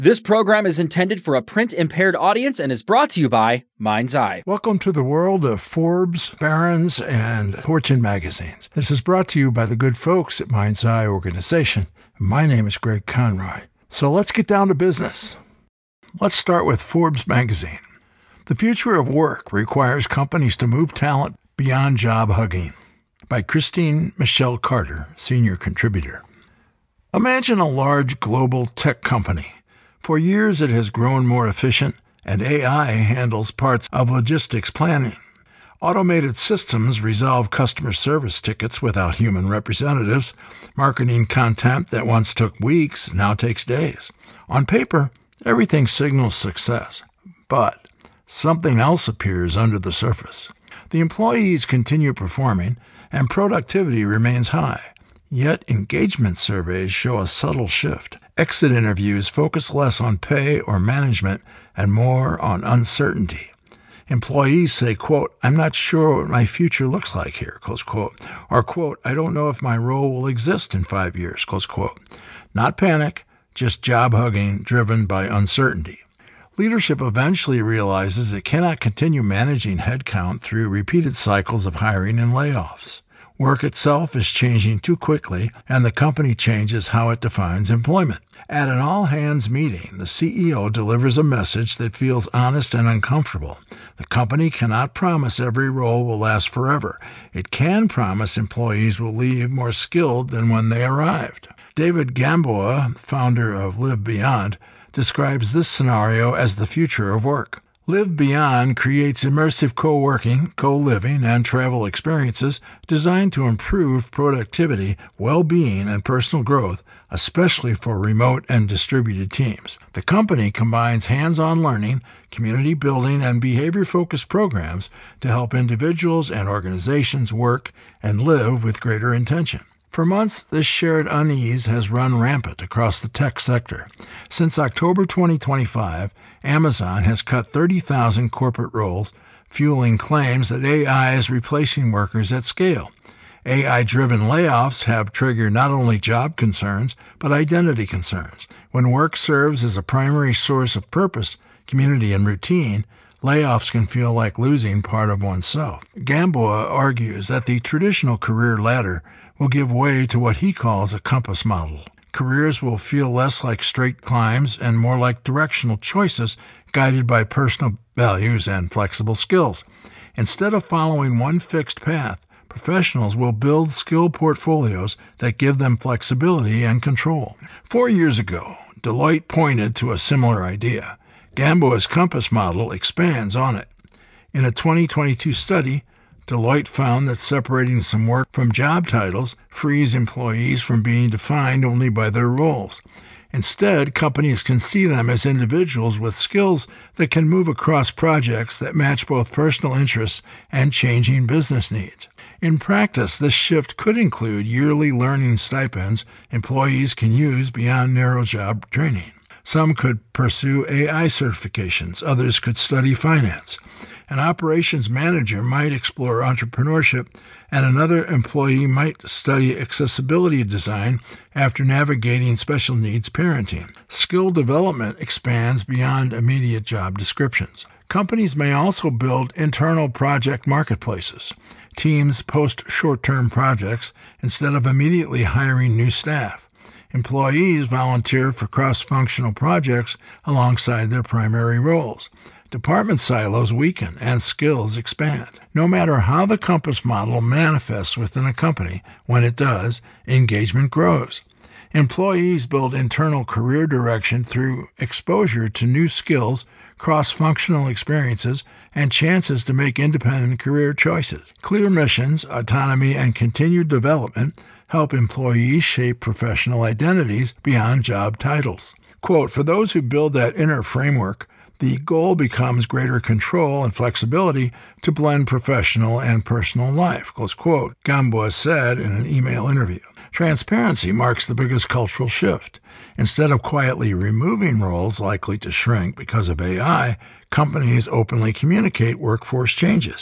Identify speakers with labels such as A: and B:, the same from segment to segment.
A: This program is intended for a print-impaired audience and is brought to you by Mind's Eye.
B: Welcome to the world of Forbes, Barron's, and Fortune magazines. This is brought to you by the good folks at Mind's Eye organization. My name is Greg Conroy. So let's get down to business. Let's start with Forbes magazine. The future of work requires companies to move talent beyond job hugging. By Christine Michelle Carter, senior contributor. Imagine a large global tech company. For years, it has grown more efficient, and AI handles parts of logistics planning. Automated systems resolve customer service tickets without human representatives. Marketing content that once took weeks now takes days. On paper, everything signals success. But something else appears under the surface. The employees continue performing, and productivity remains high. Yet engagement surveys show a subtle shift. Exit interviews focus less on pay or management and more on uncertainty. Employees say, quote, "I'm not sure what my future looks like here," close quote, or, quote, "I don't know if my role will exist in 5 years," close quote. Not panic, just job hugging driven by uncertainty. Leadership eventually realizes it cannot continue managing headcount through repeated cycles of hiring and layoffs. Work itself is changing too quickly, and the company changes how it defines employment. At an all-hands meeting, the CEO delivers a message that feels honest and uncomfortable. The company cannot promise every role will last forever. It can promise employees will leave more skilled than when they arrived. David Gamboa, founder of Live Beyond, describes this scenario as the future of work. Live Beyond creates immersive co-working, co-living, and travel experiences designed to improve productivity, well-being, and personal growth, especially for remote and distributed teams. The company combines hands-on learning, community building, and behavior-focused programs to help individuals and organizations work and live with greater intention. For months, this shared unease has run rampant across the tech sector. Since October 2025, Amazon has cut 30,000 corporate roles, fueling claims that AI is replacing workers at scale. AI-driven layoffs have triggered not only job concerns, but identity concerns. When work serves as a primary source of purpose, community, and routine, layoffs can feel like losing part of oneself. Gamboa argues that the traditional career ladder will give way to what he calls a compass model. Careers will feel less like straight climbs and more like directional choices guided by personal values and flexible skills. Instead of following one fixed path, professionals will build skill portfolios that give them flexibility and control. 4 years ago, Deloitte pointed to a similar idea. Gamboa's compass model expands on it. In a 2022 study, Deloitte found that separating some work from job titles frees employees from being defined only by their roles. Instead, companies can see them as individuals with skills that can move across projects that match both personal interests and changing business needs. In practice, this shift could include yearly learning stipends employees can use beyond narrow job training. Some could pursue AI certifications, others could study finance. An operations manager might explore entrepreneurship, and another employee might study accessibility design after navigating special needs parenting. Skill development expands beyond immediate job descriptions. Companies may also build internal project marketplaces. Teams post short-term projects instead of immediately hiring new staff. Employees volunteer for cross-functional projects alongside their primary roles. Department silos weaken and skills expand. No matter how the compass model manifests within a company, when it does, engagement grows. Employees build internal career direction through exposure to new skills, cross-functional experiences, and chances to make independent career choices. Clear missions, autonomy, and continued development help employees shape professional identities beyond job titles. Quote, "For those who build that inner framework, the goal becomes greater control and flexibility to blend professional and personal life," close quote, Gamboa said in an email interview. Transparency marks the biggest cultural shift. Instead of quietly removing roles likely to shrink because of AI, companies openly communicate workforce changes.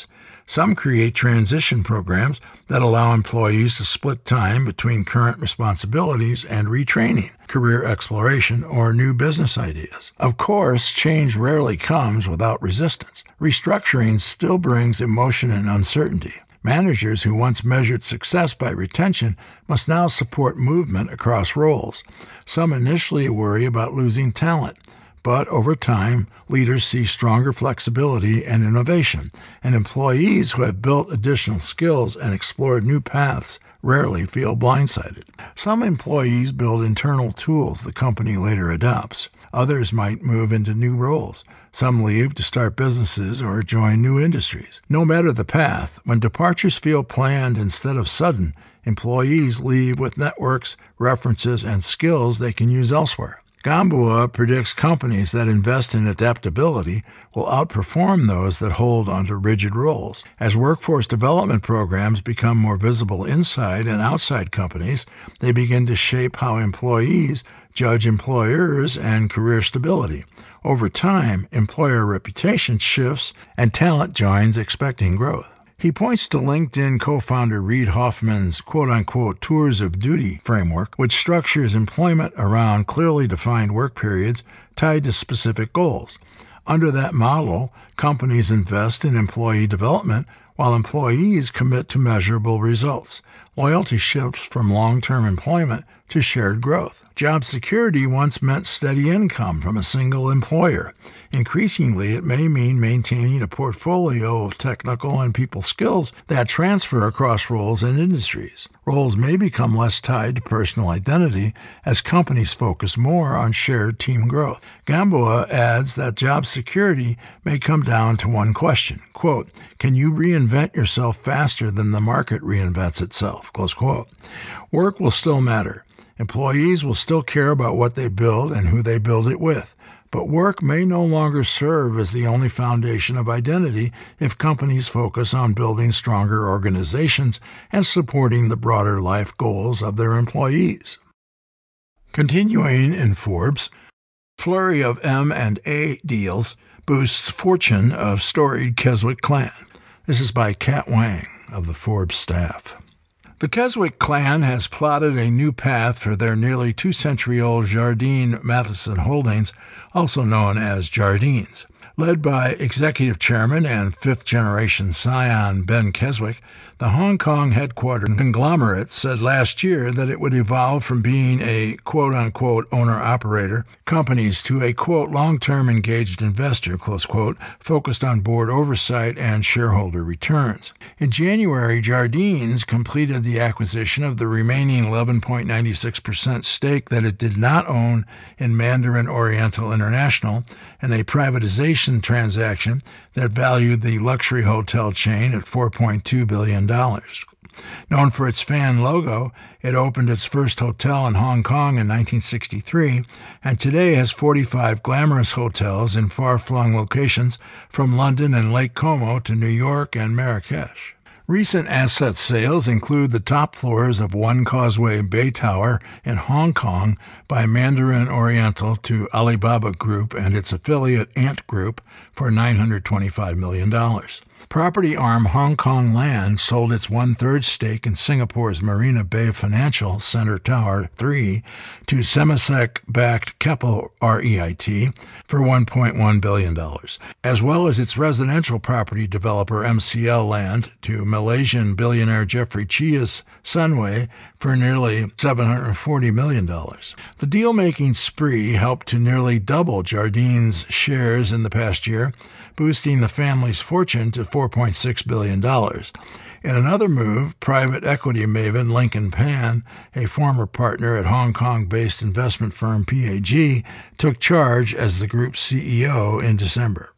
B: Some create transition programs that allow employees to split time between current responsibilities and retraining, career exploration, or new business ideas. Of course, change rarely comes without resistance. Restructuring still brings emotion and uncertainty. Managers who once measured success by retention must now support movement across roles. Some initially worry about losing talent, but over time, leaders see stronger flexibility and innovation, and employees who have built additional skills and explored new paths rarely feel blindsided. Some employees build internal tools the company later adopts. Others might move into new roles. Some leave to start businesses or join new industries. No matter the path, when departures feel planned instead of sudden, employees leave with networks, references, and skills they can use elsewhere. Gamboa predicts companies that invest in adaptability will outperform those that hold onto rigid roles. As workforce development programs become more visible inside and outside companies, they begin to shape how employees judge employers and career stability. Over time, employer reputation shifts and talent joins expecting growth. He points to LinkedIn co-founder Reid Hoffman's quote-unquote tours of duty framework, which structures employment around clearly defined work periods tied to specific goals. Under that model, companies invest in employee development while employees commit to measurable results. Loyalty shifts from long-term employment to shared growth. Job security once meant steady income from a single employer. Increasingly, it may mean maintaining a portfolio of technical and people skills that transfer across roles and industries. Roles may become less tied to personal identity as companies focus more on shared team growth. Gamboa adds that job security may come down to one question, quote, "Can you reinvent yourself faster than the market reinvents itself?" Close quote. Work will still matter. Employees will still care about what they build and who they build it with. But work may no longer serve as the only foundation of identity if companies focus on building stronger organizations and supporting the broader life goals of their employees. Continuing in Forbes, flurry of M&A deals boosts fortune of storied Keswick clan. This is by Kat Wang of the Forbes staff. The Keswick clan has plotted a new path for their nearly 2-century-old Jardine Matheson Holdings, also known as Jardines. Led by executive chairman and fifth-generation scion Ben Keswick, the Hong Kong-headquartered conglomerate said last year that it would evolve from being a quote-unquote owner-operator companies to a quote long-term engaged investor, close quote, focused on board oversight and shareholder returns. In January, Jardines completed the acquisition of the remaining 11.96% stake that it did not own in Mandarin Oriental International in a privatization transaction that valued the luxury hotel chain at $4.2 billion. Known for its fan logo, it opened its first hotel in Hong Kong in 1963 and today has 45 glamorous hotels in far-flung locations from London and Lake Como to New York and Marrakesh. Recent asset sales include the top floors of One Causeway Bay Tower in Hong Kong by Mandarin Oriental to Alibaba Group and its affiliate Ant Group for $925 million. Property arm Hong Kong Land sold its 1/3 stake in Singapore's Marina Bay Financial Centre Tower 3 to Temasek-backed Keppel REIT for $1.1 billion, as well as its residential property developer MCL Land to Malaysian billionaire Jeffrey Chia's Sunway for nearly $740 million. The deal-making spree helped to nearly double Jardines' shares in the past year, boosting the family's fortune to $4.6 billion. In another move, private equity maven Lincoln Pan, a former partner at Hong Kong-based investment firm PAG, took charge as the group's CEO in December.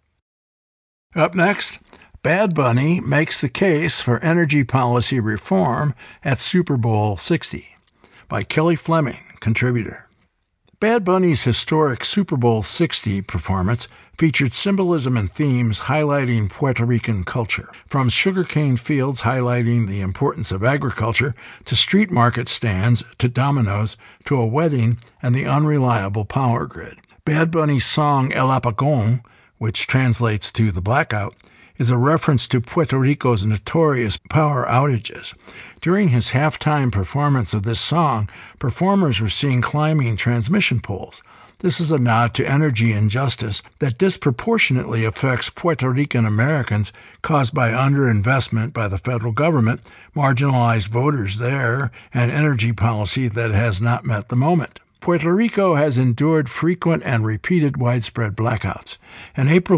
B: Up next, Bad Bunny makes the case for energy policy reform at Super Bowl 60 by Kelly Fleming, contributor. Bad Bunny's historic Super Bowl 60 performance featured symbolism and themes highlighting Puerto Rican culture, from sugarcane fields highlighting the importance of agriculture to street market stands to dominoes to a wedding and the unreliable power grid. Bad Bunny's song El Apagón, which translates to The Blackout, is a reference to Puerto Rico's notorious power outages. During his halftime performance of this song, performers were seen climbing transmission poles. This is a nod to energy injustice that disproportionately affects Puerto Rican Americans caused by underinvestment by the federal government, marginalized voters there, and energy policy that has not met the moment. Puerto Rico has endured frequent and repeated widespread blackouts. In April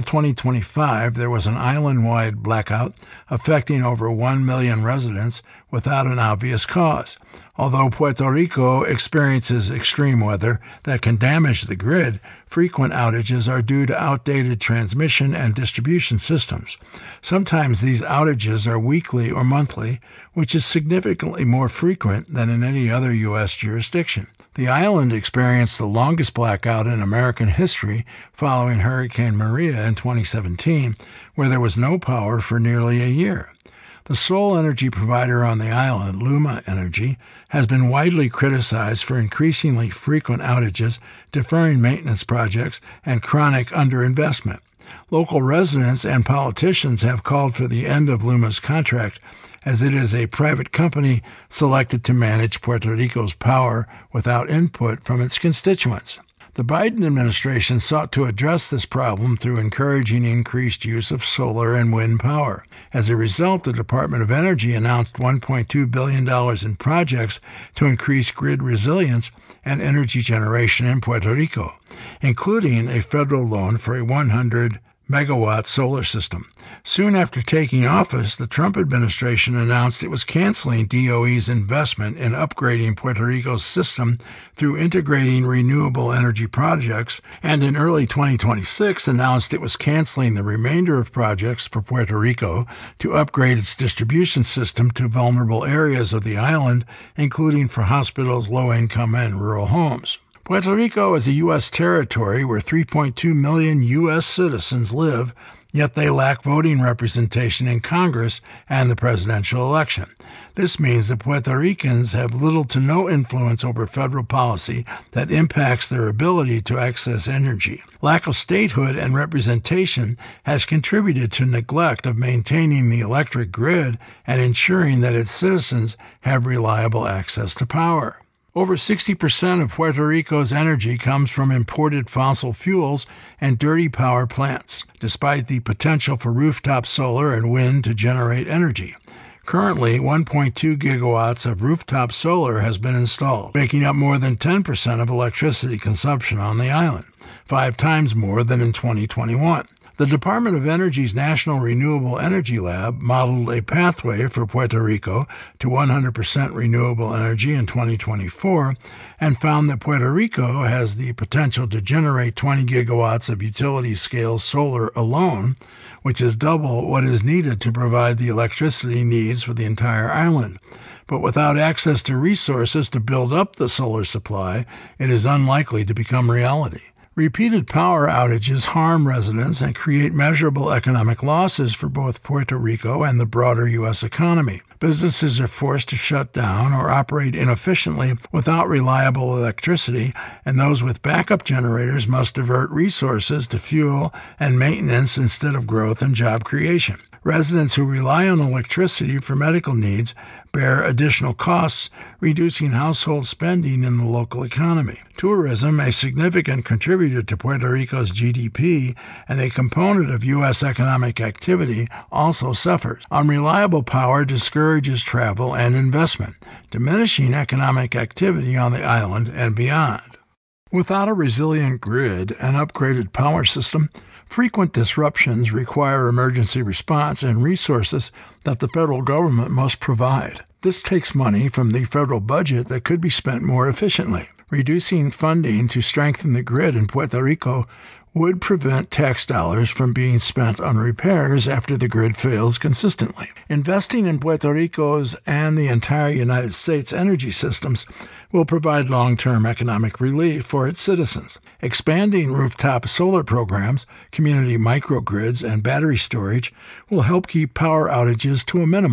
B: 2025, there was an island-wide blackout affecting over 1 million residents without an obvious cause. Although Puerto Rico experiences extreme weather that can damage the grid, frequent outages are due to outdated transmission and distribution systems. Sometimes these outages are weekly or monthly, which is significantly more frequent than in any other U.S. jurisdiction. The island experienced the longest blackout in American history following Hurricane Maria in 2017, where there was no power for nearly a year. The sole energy provider on the island, Luma Energy, has been widely criticized for increasingly frequent outages, deferring maintenance projects, and chronic underinvestment. Local residents and politicians have called for the end of Luma's contract, as it is a private company selected to manage Puerto Rico's power without input from its constituents. The Biden administration sought to address this problem through encouraging increased use of solar and wind power. As a result, the Department of Energy announced $1.2 billion in projects to increase grid resilience and energy generation in Puerto Rico, including a federal loan for a 100-megawatt solar system. Soon after taking office, the Trump administration announced it was canceling DOE's investment in upgrading Puerto Rico's system through integrating renewable energy projects, and in early 2026 announced it was canceling the remainder of projects for Puerto Rico to upgrade its distribution system to vulnerable areas of the island, including for hospitals, low-income, and rural homes. Puerto Rico is a U.S. territory where 3.2 million U.S. citizens live, yet they lack voting representation in Congress and the presidential election. This means that Puerto Ricans have little to no influence over federal policy that impacts their ability to access energy. Lack of statehood and representation has contributed to neglect of maintaining the electric grid and ensuring that its citizens have reliable access to power. Over 60% of Puerto Rico's energy comes from imported fossil fuels and dirty power plants, despite the potential for rooftop solar and wind to generate energy. Currently, 1.2 gigawatts of rooftop solar has been installed, making up more than 10% of electricity consumption on the island, 5 times more than in 2021. The Department of Energy's National Renewable Energy Lab modeled a pathway for Puerto Rico to 100% renewable energy in 2024 and found that Puerto Rico has the potential to generate 20 gigawatts of utility-scale solar alone, which is double what is needed to provide the electricity needs for the entire island. But without access to resources to build up the solar supply, it is unlikely to become reality. Repeated power outages harm residents and create measurable economic losses for both Puerto Rico and the broader U.S. economy. Businesses are forced to shut down or operate inefficiently without reliable electricity, and those with backup generators must divert resources to fuel and maintenance instead of growth and job creation. Residents who rely on electricity for medical needs bear additional costs, reducing household spending in the local economy. Tourism, a significant contributor to Puerto Rico's GDP and a component of U.S. economic activity, also suffers. Unreliable power discourages travel and investment, diminishing economic activity on the island and beyond. Without a resilient grid and upgraded power system, frequent disruptions require emergency response and resources that the federal government must provide. This takes money from the federal budget that could be spent more efficiently. Reducing funding to strengthen the grid in Puerto Rico would prevent tax dollars from being spent on repairs after the grid fails consistently. Investing in Puerto Rico's and the entire United States energy systems will provide long-term economic relief for its citizens. Expanding rooftop solar programs, community microgrids, and battery storage will help keep power outages to a minimum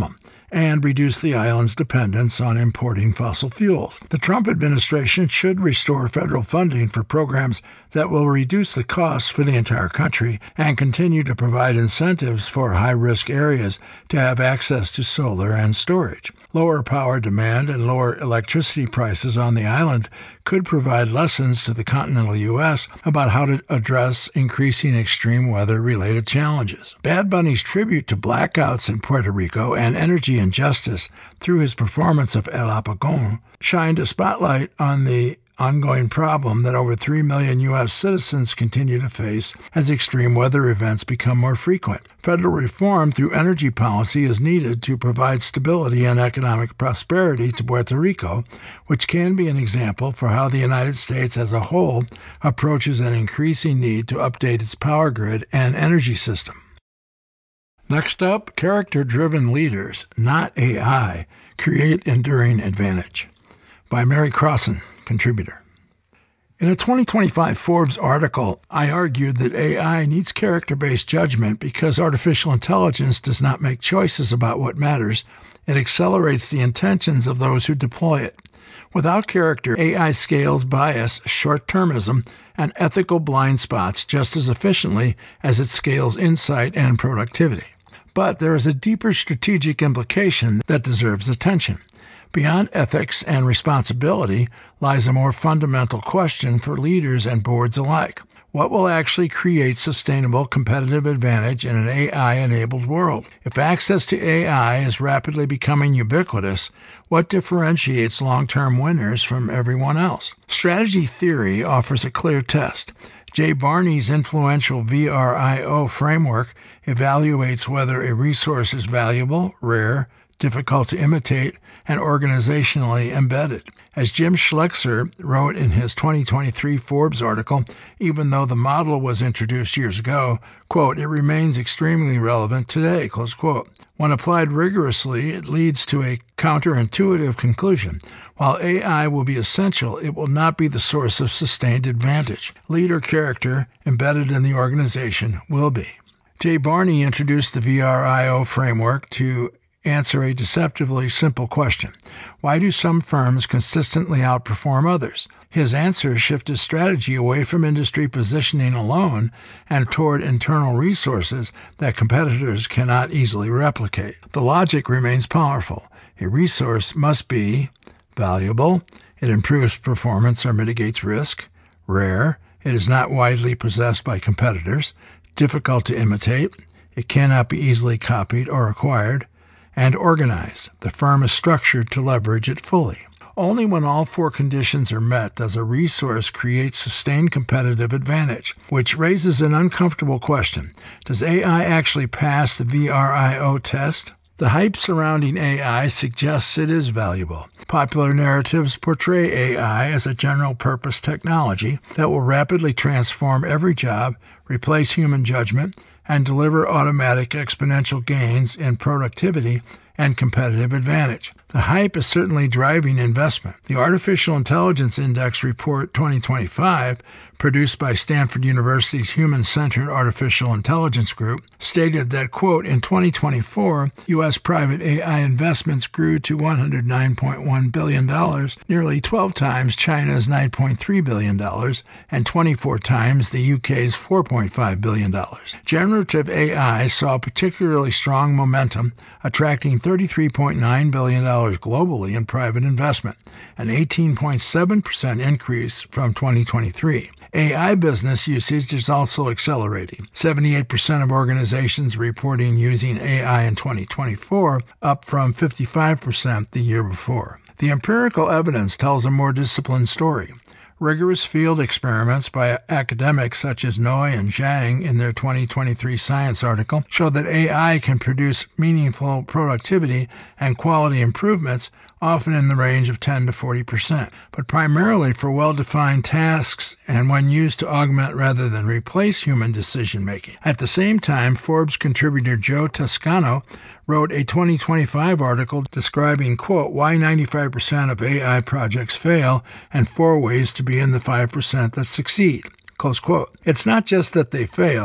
B: and reduce the island's dependence on importing fossil fuels. The Trump administration should restore federal funding for programs that will reduce the costs for the entire country and continue to provide incentives for high-risk areas to have access to solar and storage. Lower power demand and lower electricity prices on the island could provide lessons to the continental U.S. about how to address increasing extreme weather-related challenges. Bad Bunny's tribute to blackouts in Puerto Rico and energy injustice through his performance of El Apagón shined a spotlight on the ongoing problem that over 3 million U.S. citizens continue to face as extreme weather events become more frequent. Federal reform through energy policy is needed to provide stability and economic prosperity to Puerto Rico, which can be an example for how the United States as a whole approaches an increasing need to update its power grid and energy system. Next up, character-driven leaders, not AI, create enduring advantage. By Mary Crossan, contributor. In a 2025 Forbes article, I argued that AI needs character-based judgment because artificial intelligence does not make choices about what matters. It accelerates the intentions of those who deploy it. Without character, AI scales bias, short-termism, and ethical blind spots just as efficiently as it scales insight and productivity. But there is a deeper strategic implication that deserves attention. Beyond ethics and responsibility lies a more fundamental question for leaders and boards alike. What will actually create sustainable competitive advantage in an AI-enabled world? If access to AI is rapidly becoming ubiquitous, what differentiates long-term winners from everyone else? Strategy theory offers a clear test. Jay Barney's influential VRIO framework evaluates whether a resource is valuable, rare, difficult to imitate, and organizationally embedded. As Jim Schlexer wrote in his 2023 Forbes article, even though the model was introduced years ago, quote, it remains extremely relevant today, close quote. When applied rigorously, it leads to a counterintuitive conclusion. While AI will be essential, it will not be the source of sustained advantage. Leader character embedded in the organization will be. Jay Barney introduced the VRIO framework to answer a deceptively simple question. Why do some firms consistently outperform others? His answer shifted strategy away from industry positioning alone and toward internal resources that competitors cannot easily replicate. The logic remains powerful. A resource must be valuable, it improves performance or mitigates risk, rare, it is not widely possessed by competitors, difficult to imitate, it cannot be easily copied or acquired, and organized. The firm is structured to leverage it fully. Only when all four conditions are met does a resource create sustained competitive advantage, which raises an uncomfortable question. Does AI actually pass the VRIO test? The hype surrounding AI suggests it is valuable. Popular narratives portray AI as a general-purpose technology that will rapidly transform every job, replace human judgment, and deliver automatic exponential gains in productivity and competitive advantage. The hype is certainly driving investment. The Artificial Intelligence Index Report 2025, produced by Stanford University's Human-Centered Artificial Intelligence Group, stated that, quote, in 2024, U.S. private AI investments grew to $109.1 billion, nearly 12 times China's $9.3 billion, and 24 times the UK's $4.5 billion. Generative AI saw particularly strong momentum, attracting $33.9 billion globally in private investment, an 18.7% increase from 2023. AI business usage is also accelerating. 78% of organizations reporting using AI in 2024, up from 55% the year before. The empirical evidence tells a more disciplined story. Rigorous field experiments by academics such as Noy and Zhang in their 2023 Science article show that AI can produce meaningful productivity and quality improvements, often in the range of 10 to 40%, but primarily for well-defined tasks and when used to augment rather than replace human decision-making. At the same time, Forbes contributor Joe Toscano wrote a 2025 article describing, quote, why 95% of AI projects fail and 4 ways to be in the 5% that succeed, close quote. It's not just that they fail.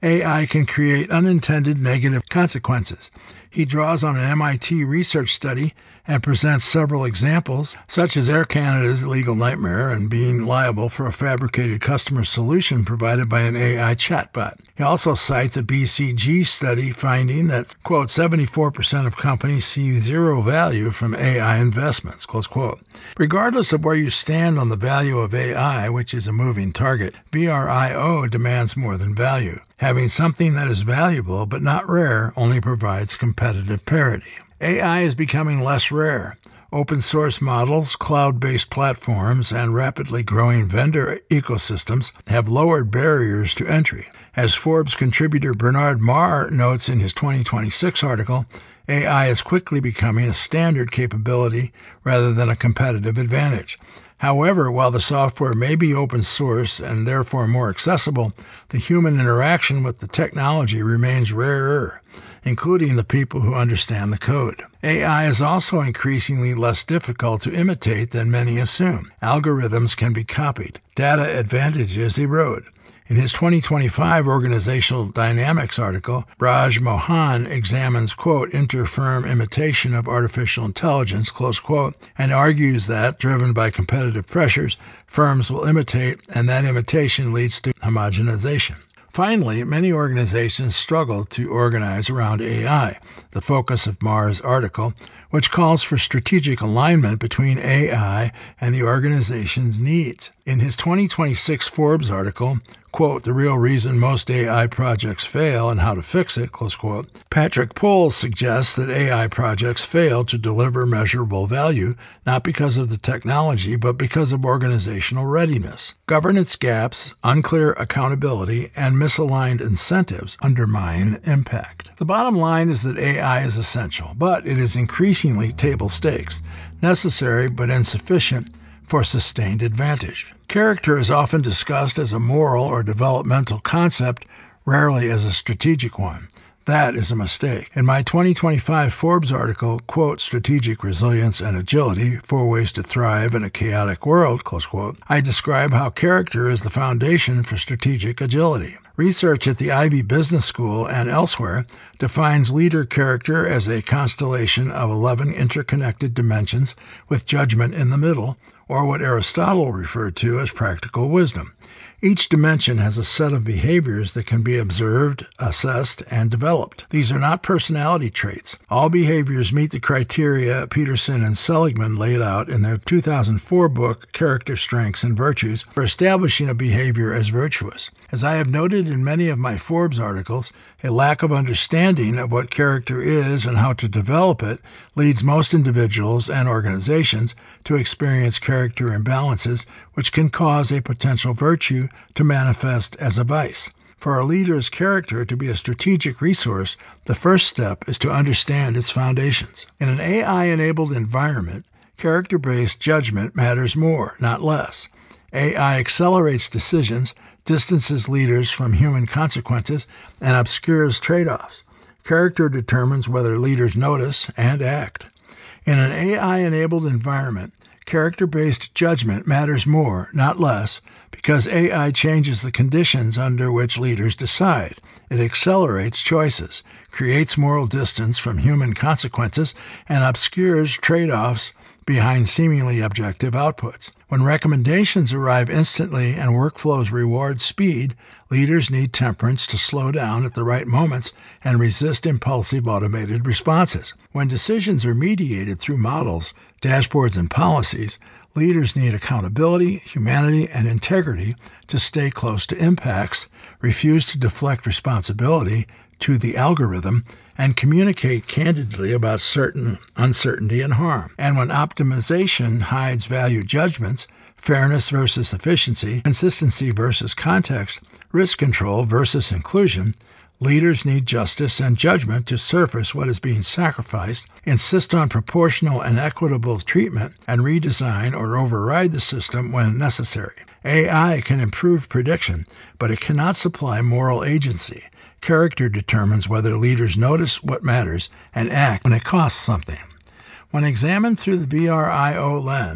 B: AI can create unintended negative consequences. He draws on an MIT research study and presents several examples, such as Air Canada's legal nightmare and being liable for a fabricated customer solution provided by an AI chatbot. He also cites a BCG study finding that, quote, 74% of companies see zero value from AI investments, close quote. Regardless of where you stand on the value of AI, which is a moving target, VRIO demands more than value. Having something that is valuable but not rare only provides competitive parity. AI is becoming less rare. Open source models, cloud-based platforms, and rapidly growing vendor ecosystems have lowered barriers to entry. As Forbes contributor Bernard Marr notes in his 2026 article, AI is quickly becoming a standard capability rather than a competitive advantage. However, while the software may be open source and therefore more accessible, the human interaction with the technology remains rarer, including the people who understand the code. AI is also increasingly less difficult to imitate than many assume. Algorithms can be copied. Data advantages erode. In his 2025 Organizational Dynamics article, Raj Mohan examines, quote, interfirm imitation of artificial intelligence, close quote, and argues that, driven by competitive pressures, firms will imitate, and that imitation leads to homogenization. Finally, many organizations struggle to organize around AI, the focus of Marr's article, which calls for strategic alignment between AI and the organization's needs. In his 2026 Forbes article, quote, the real reason most AI projects fail and how to fix it, close quote, Patrick Pohl suggests that AI projects fail to deliver measurable value, not because of the technology, but because of organizational readiness. Governance gaps, unclear accountability, and misaligned incentives undermine impact. The bottom line is that AI is essential, but it is increasingly table stakes, necessary but insufficient for sustained advantage. Character is often discussed as a moral or developmental concept, rarely as a strategic one. That is a mistake. In my 2025 Forbes article, quote, Strategic Resilience and Agility, 4 Ways to Thrive in a Chaotic World, close quote, I describe how character is the foundation for strategic agility. Research at the Ivy Business School and elsewhere defines leader character as a constellation of 11 interconnected dimensions with judgment in the middle, or what Aristotle referred to as practical wisdom. Each dimension has a set of behaviors that can be observed, assessed, and developed. These are not personality traits. All behaviors meet the criteria Peterson and Seligman laid out in their 2004 book, Character, Strengths, and Virtues, for establishing a behavior as virtuous. As I have noted in many of my Forbes articles, a lack of understanding of what character is and how to develop it leads most individuals and organizations to experience character imbalances, which can cause a potential virtue to manifest as a vice. For a leader's character to be a strategic resource, the first step is to understand its foundations. In an AI-enabled environment, character-based judgment matters more, not less. AI accelerates decisions, distances leaders from human consequences, and obscures trade-offs. Character determines whether leaders notice and act. In an AI-enabled environment, character-based judgment matters more, not less, because AI changes the conditions under which leaders decide. It accelerates choices, creates moral distance from human consequences, and obscures trade-offs behind seemingly objective outputs. When recommendations arrive instantly and workflows reward speed, leaders need temperance to slow down at the right moments and resist impulsive automated responses. When decisions are mediated through models, dashboards, and policies, leaders need accountability, humanity, and integrity to stay close to impacts, refuse to deflect responsibility to the algorithm, and communicate candidly about certain uncertainty and harm. And when optimization hides value judgments, fairness versus efficiency, consistency versus context, risk control versus inclusion, leaders need justice and judgment to surface what is being sacrificed, insist on proportional and equitable treatment, and redesign or override the system when necessary. AI can improve prediction, but it cannot supply moral agency. Character determines whether leaders notice what matters and act when it costs something. When examined through the VRIO lens,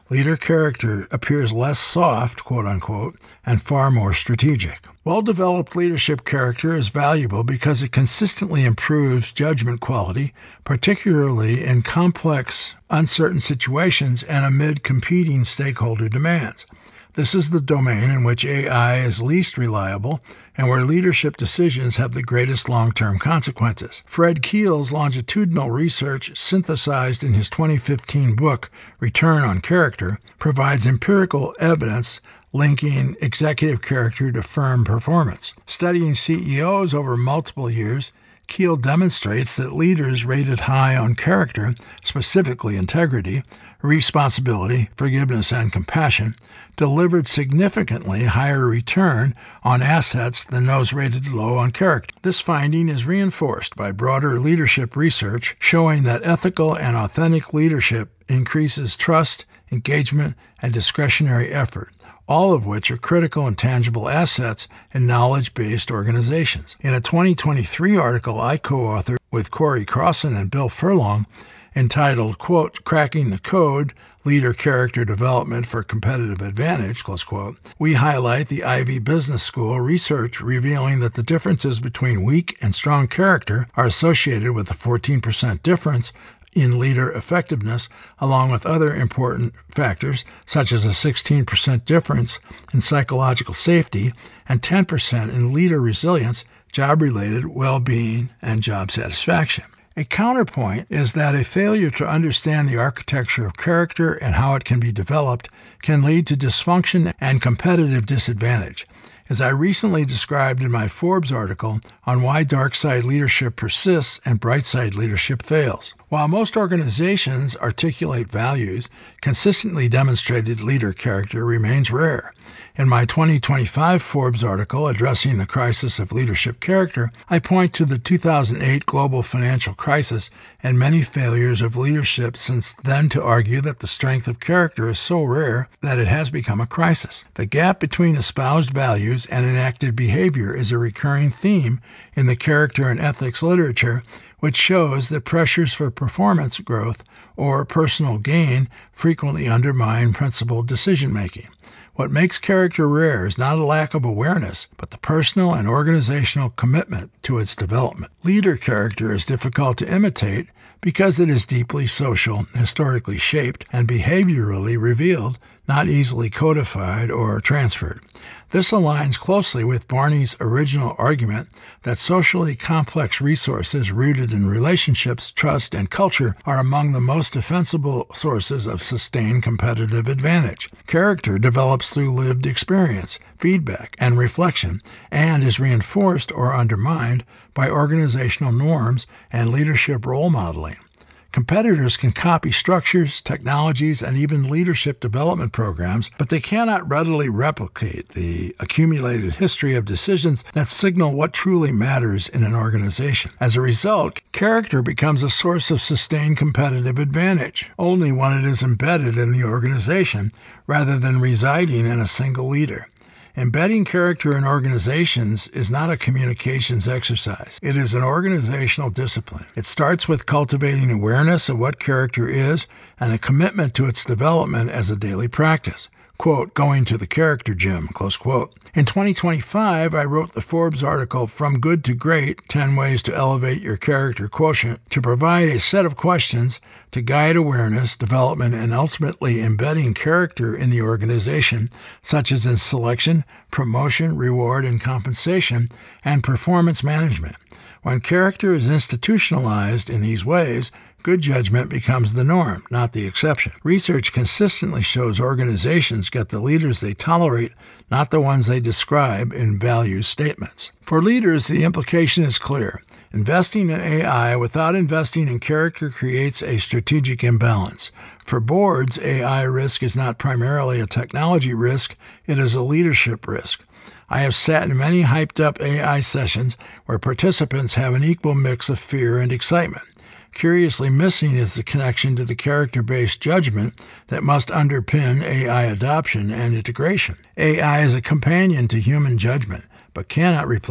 B: Leader character appears less soft, quote-unquote, and far more strategic. Well-developed leadership character is valuable because it consistently improves judgment quality, particularly in complex, uncertain situations and amid competing stakeholder demands. This is the domain in which AI is least reliable and where leadership decisions have the greatest long-term consequences. Fred Keel's longitudinal research, synthesized in his 2015 book, Return on Character, provides empirical evidence linking executive character to firm performance. Studying CEOs over multiple years, Keel demonstrates that leaders rated high on character, specifically integrity, responsibility, forgiveness, and compassion, delivered significantly higher return on assets than those rated low on character. This finding is reinforced by broader leadership research showing that ethical and authentic leadership increases trust, engagement, and discretionary effort, all of which are critical and tangible assets in knowledge-based organizations. In a 2023 article I co-authored with Corey Crossan and Bill Furlong entitled, quote, Cracking the Code, Leader Character Development for Competitive Advantage, close quote, we highlight the Ivy Business School research revealing that the differences between weak and strong character are associated with a 14% difference in leader effectiveness, along with other important factors such as a 16% difference in psychological safety and 10% in leader resilience, job-related well-being, and job satisfaction. A counterpoint is that a failure to understand the architecture of character and how it can be developed can lead to dysfunction and competitive disadvantage. As I recently described in my Forbes article on why dark side leadership persists and bright side leadership fails. While most organizations articulate values, consistently demonstrated leader character remains rare. In my 2025 Forbes article addressing the crisis of leadership character, I point to the 2008 global financial crisis and many failures of leadership since then to argue that the strength of character is so rare that it has become a crisis. The gap between espoused values and enacted behavior is a recurring theme in the character and ethics literature, which shows that pressures for performance growth or personal gain frequently undermine principled decision-making. What makes character rare is not a lack of awareness, but the personal and organizational commitment to its development. Leader character is difficult to imitate because it is deeply social, historically shaped, and behaviorally revealed, not easily codified or transferred. This aligns closely with Barney's original argument that socially complex resources rooted in relationships, trust, and culture are among the most defensible sources of sustained competitive advantage. Character develops through lived experience, feedback, and reflection, and is reinforced or undermined by organizational norms and leadership role modeling. Competitors can copy structures, technologies, and even leadership development programs, but they cannot readily replicate the accumulated history of decisions that signal what truly matters in an organization. As a result, character becomes a source of sustained competitive advantage only when it is embedded in the organization rather than residing in a single leader. Embedding character in organizations is not a communications exercise. It is an organizational discipline. It starts with cultivating awareness of what character is and a commitment to its development as a daily practice. Quote, going to the character gym, close quote. In 2025, I wrote the Forbes article, From Good to Great, 10 Ways to Elevate Your Character Quotient, to provide a set of questions to guide awareness, development, and ultimately embedding character in the organization, such as in selection, promotion, reward, and compensation, and performance management. When character is institutionalized in these ways, good judgment becomes the norm, not the exception. Research consistently shows organizations get the leaders they tolerate, not the ones they describe in value statements. For leaders, the implication is clear. Investing in AI without investing in character creates a strategic imbalance. For boards, AI risk is not primarily a technology risk, it is a leadership risk. I have sat in many hyped-up AI sessions where participants have an equal mix of fear and excitement. Curiously missing is the connection to the character-based judgment that must underpin AI adoption and integration. AI is a companion to human judgment, but cannot replace it.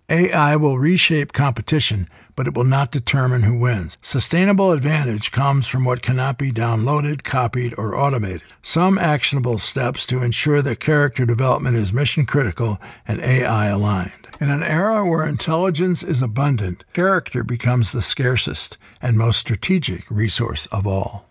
B: AI will reshape competition, but it will not determine who wins. Sustainable advantage comes from what cannot be downloaded, copied, or automated. Some actionable steps to ensure that character development is mission critical and AI aligned. In an era where intelligence is abundant, character becomes the scarcest and most strategic resource of all.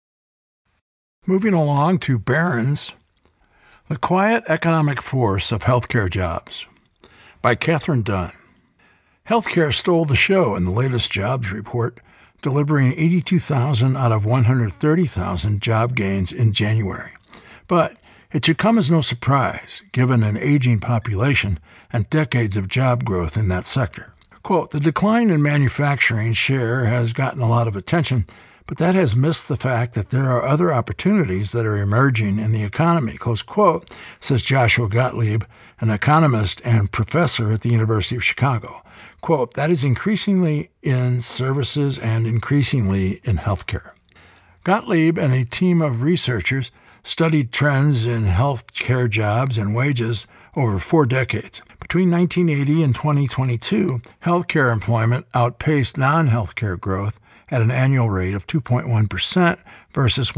B: Moving along to Barron's, The Quiet Economic Force of Healthcare Jobs by Catherine Dunn. Healthcare stole the show in the latest jobs report, delivering 82,000 out of 130,000 job gains in January. But it should come as no surprise, given an aging population and decades of job growth in that sector. Quote, the decline in manufacturing share has gotten a lot of attention, but that has missed the fact that there are other opportunities that are emerging in the economy, close quote, says Joshua Gottlieb, an economist and professor at the University of Chicago. Quote, that is increasingly in services and increasingly in healthcare. Gottlieb and a team of researchers studied trends in healthcare jobs and wages over 4 decades. Between 1980 and 2022, healthcare employment outpaced non-healthcare growth at an annual rate of 2.1% versus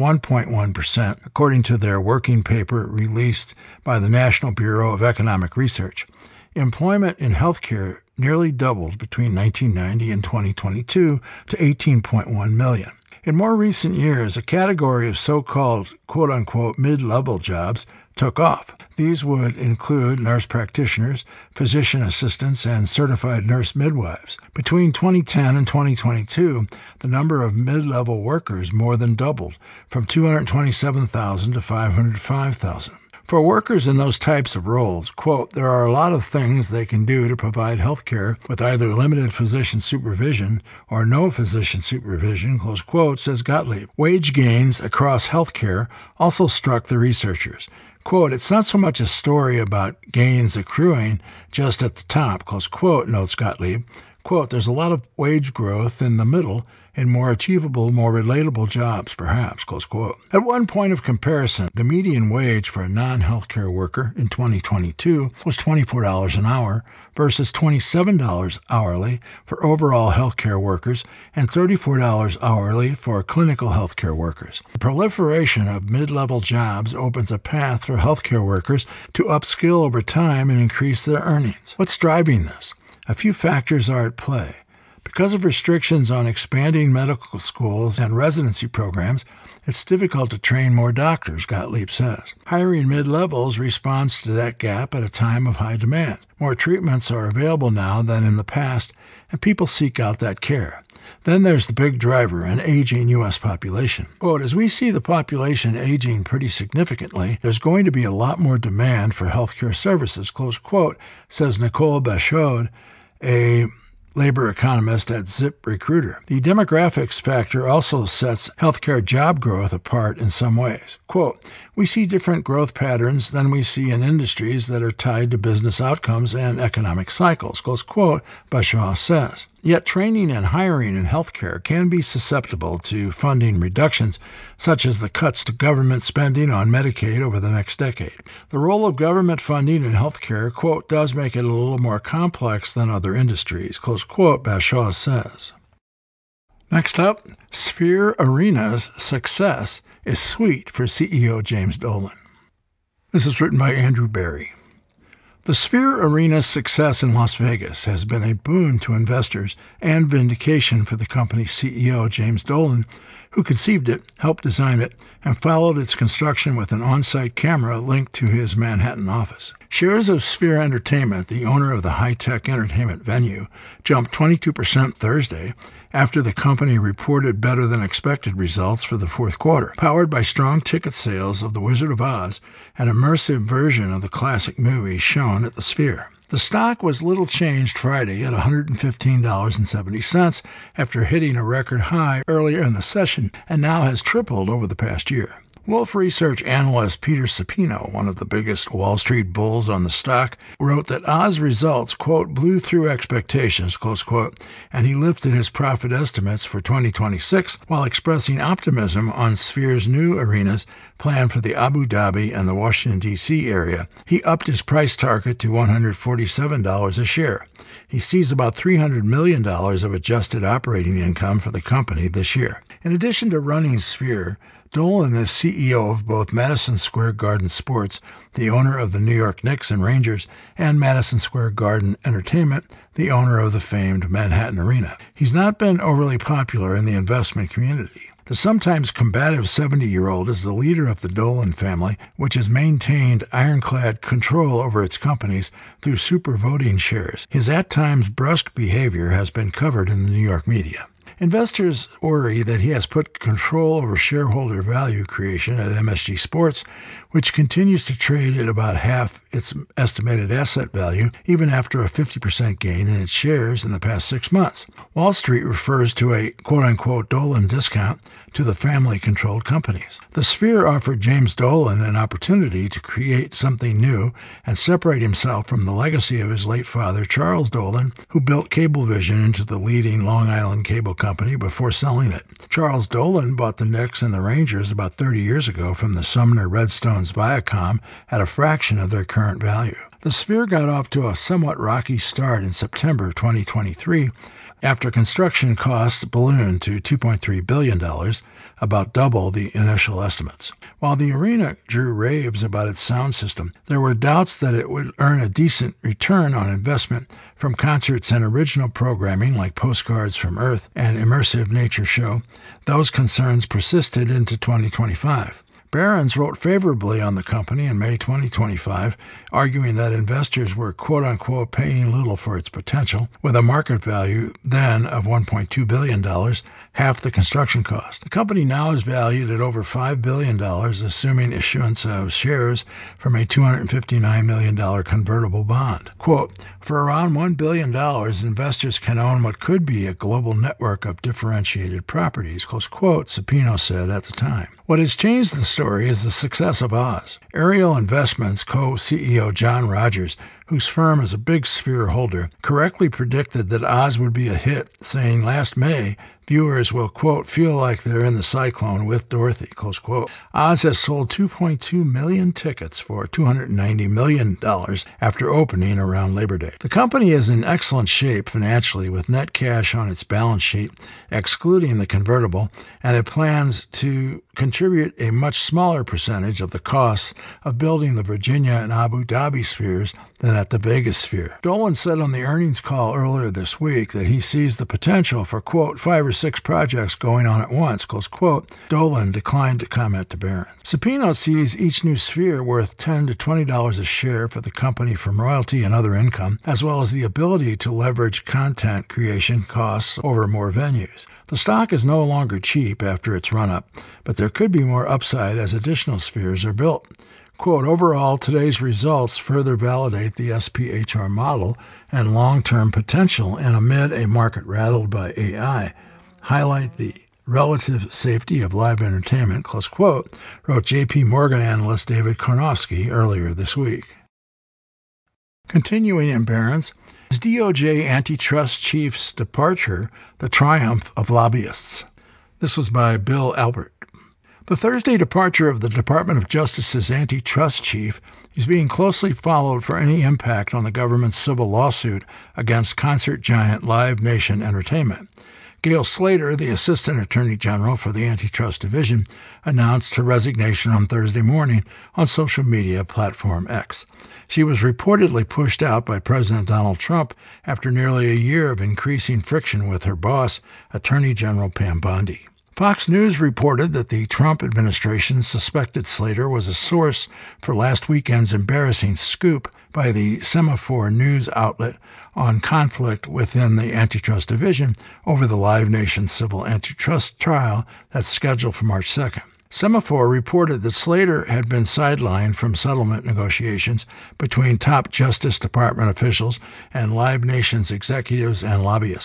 B: 1.1%, according to their working paper released by the National Bureau of Economic Research. Employment in healthcare nearly doubled between 1990 and 2022 to 18.1 million. In more recent years, a category of so-called quote-unquote mid-level jobs took off. These would include nurse practitioners, physician assistants, and certified nurse midwives. Between 2010 and 2022, the number of mid-level workers more than doubled, from 227,000 to 505,000. For workers in those types of roles, quote, there are a lot of things they can do to provide health care with either limited physician supervision or no physician supervision, close quote, says Gottlieb. Wage gains across health care also struck the researchers. Quote, it's not so much a story about gains accruing just at the top, close quote, notes Gottlieb. Quote, there's a lot of wage growth in the middle in more achievable, more relatable jobs, perhaps, close quote. At one point of comparison, the median wage for a non-healthcare worker in 2022 was $24 an hour versus $27 hourly for overall healthcare workers and $34 hourly for clinical healthcare workers. The proliferation of mid-level jobs opens a path for healthcare workers to upskill over time and increase their earnings. What's driving this? A few factors are at play. Because of restrictions on expanding medical schools and residency programs, it's difficult to train more doctors, Gottlieb says. Hiring mid-levels responds to that gap at a time of high demand. More treatments are available now than in the past, and people seek out that care. Then there's the big driver, an aging U.S. population. Quote, as we see the population aging pretty significantly, there's going to be a lot more demand for healthcare services, close quote, says Nicole Bachod, a labor economist at ZipRecruiter. The demographics factor also sets healthcare job growth apart in some ways. Quote, we see different growth patterns than we see in industries that are tied to business outcomes and economic cycles, close quote, Bachod says. Yet training and hiring in healthcare can be susceptible to funding reductions, such as the cuts to government spending on Medicaid over the next decade. The role of government funding in healthcare, quote, does make it a little more complex than other industries, close quote, Bachod says. Next up, Sphere Arena's success is sweet for CEO James Dolan. This is written by Andrew Barry. The Sphere Arena's success in Las Vegas has been a boon to investors and vindication for the company's CEO, James Dolan, who conceived it, helped design it, and followed its construction with an on-site camera linked to his Manhattan office. Shares of Sphere Entertainment, the owner of the high-tech entertainment venue, jumped 22% Thursday after the company reported better-than-expected results for the fourth quarter, powered by strong ticket sales of The Wizard of Oz, an immersive version of the classic movie shown at the Sphere. The stock was little changed Friday at $115.70 after hitting a record high earlier in the session and now has tripled over the past year. Wolf Research analyst Peter Supino, one of the biggest Wall Street bulls on the stock, wrote that Oz results, quote, blew through expectations, close quote, and he lifted his profit estimates for 2026 while expressing optimism on Sphere's new arenas planned for the Abu Dhabi and the Washington, D.C. area. He upped his price target to $147 a share. He sees about $300 million of adjusted operating income for the company this year. In addition to running Sphere, Dolan is CEO of both Madison Square Garden Sports, the owner of the New York Knicks and Rangers, and Madison Square Garden Entertainment, the owner of the famed Manhattan Arena. He's not been overly popular in the investment community. The sometimes combative 70-year-old is the leader of the Dolan family, which has maintained ironclad control over its companies through super voting shares. His at-times brusque behavior has been covered in the New York media. Investors worry that he has put control over shareholder value creation at MSG Sports, which continues to trade at about half its estimated asset value, even after a 50% gain in its shares in the past 6 months. Wall Street refers to a quote-unquote Dolan discount to the family-controlled companies. The Sphere offered James Dolan an opportunity to create something new and separate himself from the legacy of his late father, Charles Dolan, who built Cablevision into the leading Long Island cable company before selling it. Charles Dolan bought the Knicks and the Rangers about 30 years ago from the Sumner Redstones Viacom at a fraction of their current value. The Sphere got off to a somewhat rocky start in September 2023 after construction costs ballooned to $2.3 billion, about double the initial estimates. While the arena drew raves about its sound system, there were doubts that it would earn a decent return on investment from concerts and original programming like Postcards from Earth and Immersive Nature Show. Those concerns persisted into 2025. Barron's wrote favorably on the company in May 2025, arguing that investors were quote-unquote paying little for its potential, with a market value then of $1.2 billion, half the construction cost. The company now is valued at over $5 billion, assuming issuance of shares from a $259 million convertible bond. Quote, for around $1 billion, investors can own what could be a global network of differentiated properties, close quote, Supino said at the time. What has changed the story is the success of Oz. Ariel Investments co-CEO John Rogers, whose firm is a big Sphere holder, correctly predicted that Oz would be a hit, saying last May, viewers will, quote, feel like they're in the cyclone with Dorothy, close quote. Oz has sold 2.2 million tickets for $290 million after opening around Labor Day. The company is in excellent shape financially with net cash on its balance sheet, excluding the convertible, and it plans to contribute a much smaller percentage of the costs of building the Virginia and Abu Dhabi Spheres than at the Vegas Sphere. Dolan said on the earnings call earlier this week that he sees the potential for, quote, 5 or 6 projects going on at once, close quote. Dolan declined to comment to Barron's. Supino sees each new Sphere worth $10 to $20 a share for the company from royalty and other income, as well as the ability to leverage content creation costs over more venues. The stock is no longer cheap after its run-up, but there could be more upside as additional Spheres are built. Quote, overall, today's results further validate the SPHR model and long-term potential, and amid a market rattled by AI, highlight the relative safety of live entertainment, close quote, wrote J.P. Morgan analyst David Kornofsky earlier this week. Continuing in Barron's, is DOJ antitrust chief's departure the triumph of lobbyists? This was by Bill Albert. The Thursday departure of the Department of Justice's antitrust chief is being closely followed for any impact on the government's civil lawsuit against concert giant Live Nation Entertainment. Gail Slater, the Assistant Attorney General for the Antitrust Division, announced her resignation on Thursday morning on social media platform X. She was reportedly pushed out by President Donald Trump after nearly a year of increasing friction with her boss, Attorney General Pam Bondi. Fox News reported that the Trump administration suspected Slater was a source for last weekend's embarrassing scoop by the Semaphore news outlet on conflict within the Antitrust Division over the Live Nation civil antitrust trial that's scheduled for March 2nd. Semaphore reported that Slater had been sidelined from settlement negotiations between top Justice Department officials and Live Nation's executives and lobbyists.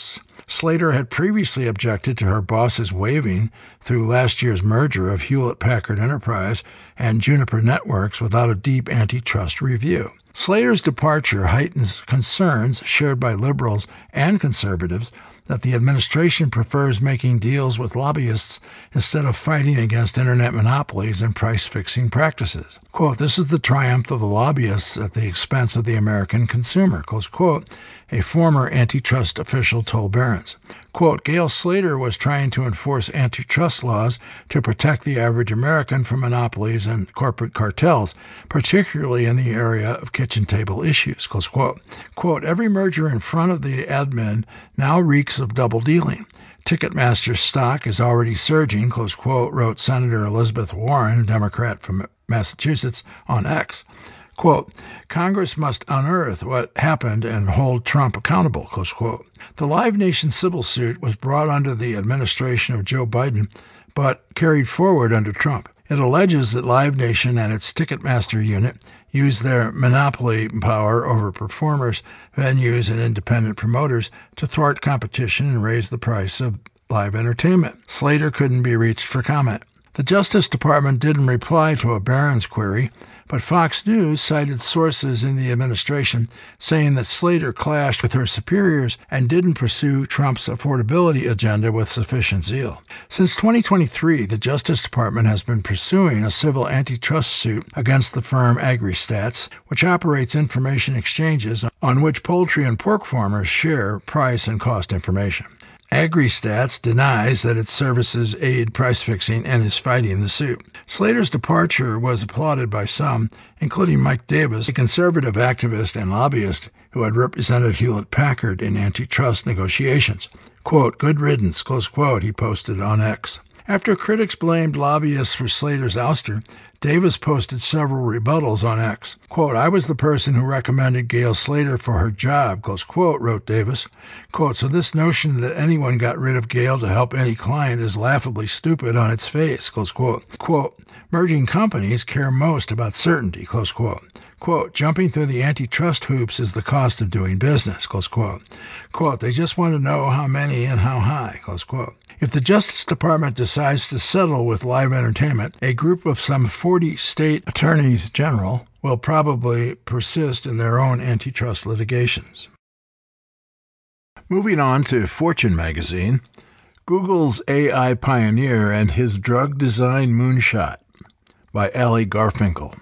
B: Slater had previously objected to her boss's waiving through last year's merger of Hewlett-Packard Enterprise and Juniper Networks without a deep antitrust review. Slater's departure heightens concerns shared by liberals and conservatives that the administration prefers making deals with lobbyists instead of fighting against internet monopolies and price-fixing practices. Quote, "This is the triumph of the lobbyists at the expense of the American consumer," close quote, a former antitrust official told Barron's. Quote, "Gail Slater was trying to enforce antitrust laws to protect the average American from monopolies and corporate cartels, particularly in the area of kitchen table issues," close quote. Quote, "Every merger in front of the admin now reeks of double dealing. Ticketmaster's stock is already surging," close quote, wrote Senator Elizabeth Warren, Democrat from Massachusetts, on X. Quote, "Congress must unearth what happened and hold Trump accountable," close quote. The Live Nation civil suit was brought under the administration of Joe Biden, but carried forward under Trump. It alleges that Live Nation and its Ticketmaster unit used their monopoly power over performers, venues, and independent promoters to thwart competition and raise the price of live entertainment. Slater couldn't be reached for comment. The Justice Department didn't reply to a Barron's query, but Fox News cited sources in the administration saying that Slater clashed with her superiors and didn't pursue Trump's affordability agenda with sufficient zeal. Since 2023, the Justice Department has been pursuing a civil antitrust suit against the firm AgriStats, which operates information exchanges on which poultry and pork farmers share price and cost information. AgriStats denies that its services aid price fixing and is fighting the suit. Slater's departure was applauded by some, including Mike Davis, a conservative activist and lobbyist who had represented Hewlett-Packard in antitrust negotiations. Quote, "Good riddance," close quote, he posted on X. After critics blamed lobbyists for Slater's ouster, Davis posted several rebuttals on X. Quote, "I was the person who recommended Gail Slater for her job," close quote, wrote Davis. Quote, "So this notion that anyone got rid of Gail to help any client is laughably stupid on its face," close quote. Quote, "Merging companies care most about certainty," close quote. Quote, "Jumping through the antitrust hoops is the cost of doing business," close quote. Quote, "They just want to know how many and how high," close quote. If the Justice Department decides to settle with Live Entertainment, a group of some 40 state attorneys general will probably persist in their own antitrust litigations. Moving on to Fortune magazine, Google's AI pioneer and his drug design moonshot by Ali Garfinkel.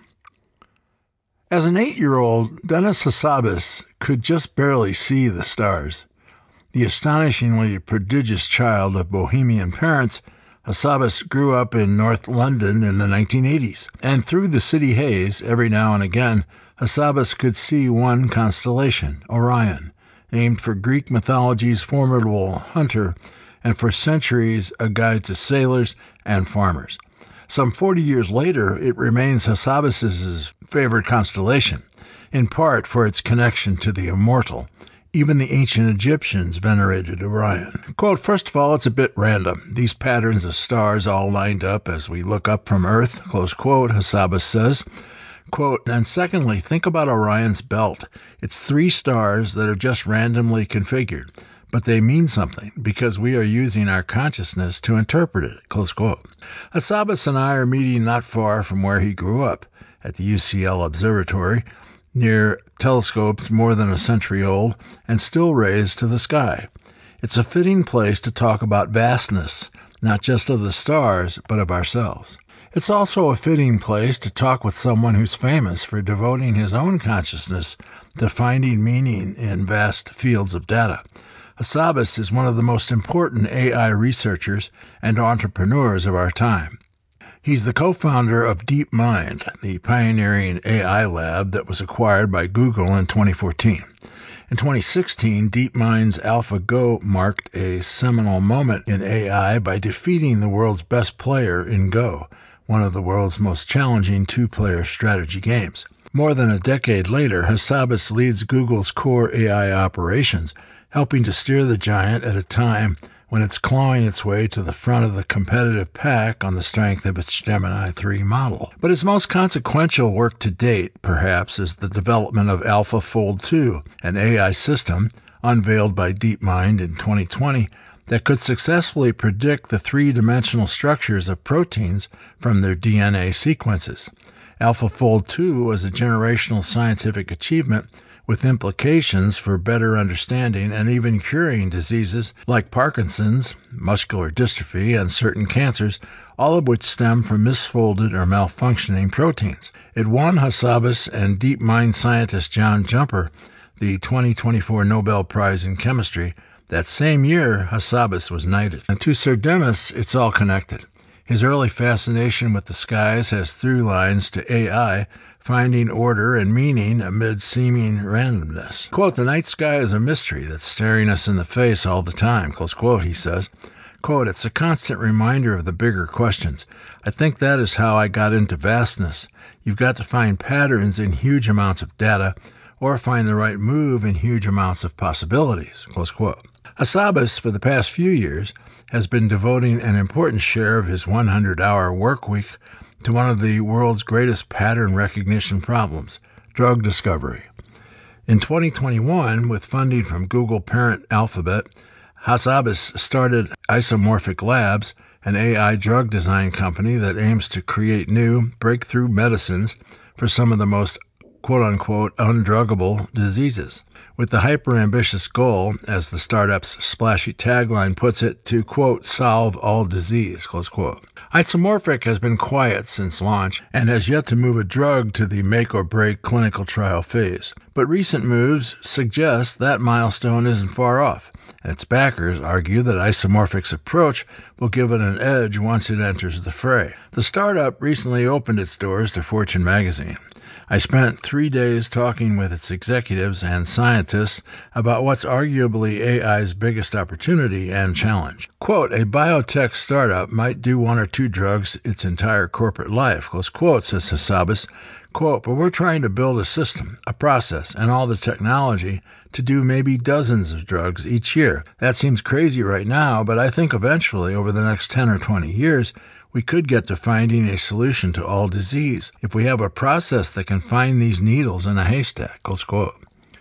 B: As an 8-year-old, Dennis Hassabis could just barely see the stars. The astonishingly prodigious child of Bohemian parents, Hassabis grew up in North London in the 1980s, and through the city haze, every now and again, Hassabis could see one constellation, Orion, named for Greek mythology's formidable hunter, and for centuries a guide to sailors and farmers. Some 40 years later, it remains Hassabis' favorite constellation, in part for its connection to the immortal. Even the ancient Egyptians venerated Orion. Quote, "First of all, it's a bit random. These patterns of stars all lined up as we look up from Earth," close quote, Hassabis says. Quote, "And secondly, think about Orion's belt. It's 3 stars that are just randomly configured, but they mean something because we are using our consciousness to interpret it," close quote. Hassabis and I are meeting not far from where he grew up, at the UCL Observatory, near telescopes more than a century old and still raised to the sky. It's a fitting place to talk about vastness, not just of the stars, but of ourselves. It's also a fitting place to talk with someone who's famous for devoting his own consciousness to finding meaning in vast fields of data. Hassabis is one of the most important AI researchers and entrepreneurs of our time. He's the co-founder of DeepMind, the pioneering AI lab that was acquired by Google in 2014. In 2016, DeepMind's AlphaGo marked a seminal moment in AI by defeating the world's best player in Go, one of the world's most challenging 2-player strategy games. More than a decade later, Hassabis leads Google's core AI operations, helping to steer the giant at a time when it's clawing its way to the front of the competitive pack on the strength of its Gemini 3 model. But his most consequential work to date, perhaps, is the development of AlphaFold 2, an AI system, unveiled by DeepMind in 2020, that could successfully predict the three-dimensional structures of proteins from their DNA sequences. AlphaFold 2 was a generational scientific achievement with implications for better understanding and even curing diseases like Parkinson's, muscular dystrophy, and certain cancers, all of which stem from misfolded or malfunctioning proteins. It won Hassabis and DeepMind scientist John Jumper the 2024 Nobel Prize in Chemistry. That same year, Hassabis was knighted. And to Sir Demis, it's all connected. His early fascination with the skies has through lines to AI, finding order and meaning amid seeming randomness. Quote, "The night sky is a mystery that's staring us in the face all the time," close quote, he says. Quote, "It's a constant reminder of the bigger questions. I think that is how I got into vastness. You've got to find patterns in huge amounts of data or find the right move in huge amounts of possibilities," close quote. Hassabis, for the past few years, has been devoting an important share of his 100-hour work week to one of the world's greatest pattern recognition problems, drug discovery. In 2021, with funding from Google parent Alphabet, Hassabis started Isomorphic Labs, an AI drug design company that aims to create new, breakthrough medicines for some of the most quote-unquote undruggable diseases, with the hyper-ambitious goal, as the startup's splashy tagline puts it, to, quote, "solve all disease," close quote. Isomorphic has been quiet since launch and has yet to move a drug to the make-or-break clinical trial phase. But recent moves suggest that milestone isn't far off, and its backers argue that Isomorphic's approach will give it an edge once it enters the fray. The startup recently opened its doors to Fortune magazine. I spent 3 days talking with its executives and scientists about what's arguably AI's biggest opportunity and challenge. Quote, "A biotech startup might do 1 or 2 drugs its entire corporate life," close quote, says Hassabis. Quote, "But we're trying to build a system, a process, and all the technology to do maybe dozens of drugs each year. That seems crazy right now, but I think eventually, over the next 10 or 20 years, we could get to finding a solution to all disease if we have a process that can find these needles in a haystack," close quote.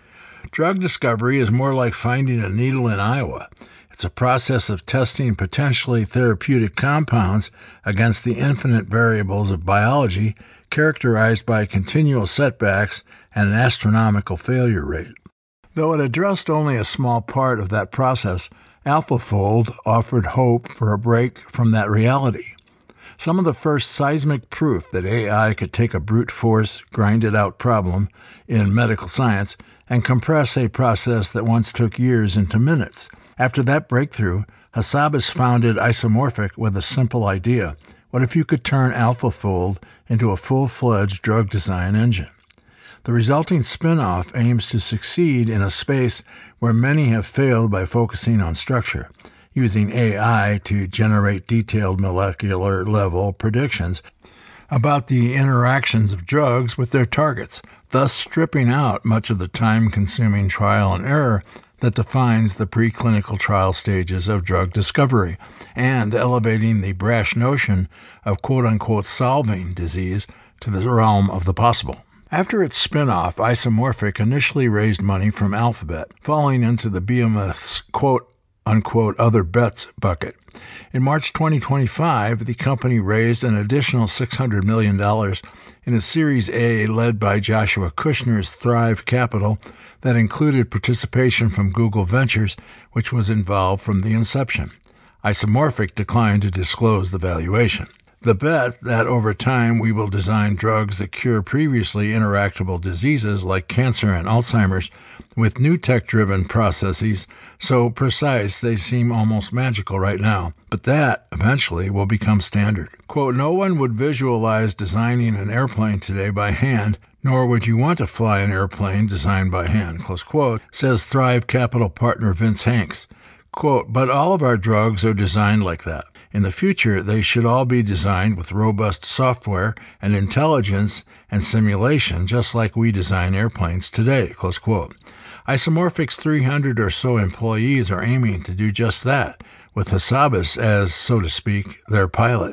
B: Drug discovery is more like finding a needle in Iowa. It's a process of testing potentially therapeutic compounds against the infinite variables of biology, characterized by continual setbacks and an astronomical failure rate. Though it addressed only a small part of that process, AlphaFold offered hope for a break from that reality. Some of the first seismic proof that AI could take a brute force, grind-it-out problem in medical science and compress a process that once took years into minutes. After that breakthrough, Hassabis founded Isomorphic with a simple idea. What if you could turn AlphaFold into a full-fledged drug design engine? The resulting spin-off aims to succeed in a space where many have failed by focusing on structure, using AI to generate detailed molecular-level predictions about the interactions of drugs with their targets, thus stripping out much of the time-consuming trial and error that defines the preclinical trial stages of drug discovery, and elevating the brash notion of quote-unquote solving disease to the realm of the possible. After its spin-off, Isomorphic initially raised money from Alphabet, falling into the behemoth's quote-unquote other bets bucket. In March 2025, the company raised an additional $600 million in a Series A led by Joshua Kushner's Thrive Capital that included participation from Google Ventures, which was involved from the inception. Isomorphic declined to disclose the valuation. The bet that over time we will design drugs that cure previously interactable diseases like cancer and Alzheimer's with new tech-driven processes so precise they seem almost magical right now, but that eventually will become standard. Quote, "No one would visualize designing an airplane today by hand, nor would you want to fly an airplane designed by hand," close quote, says Thrive Capital partner Vince Hanks. Quote, "But all of our drugs are designed like that. In the future, they should all be designed with robust software and intelligence and simulation, just like we design airplanes today," close quote. Isomorphic's 300 or so employees are aiming to do just that, with Hassabis as, so to speak, their pilot.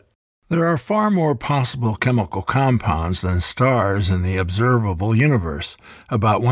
B: There are far more possible chemical compounds than stars in the observable universe, about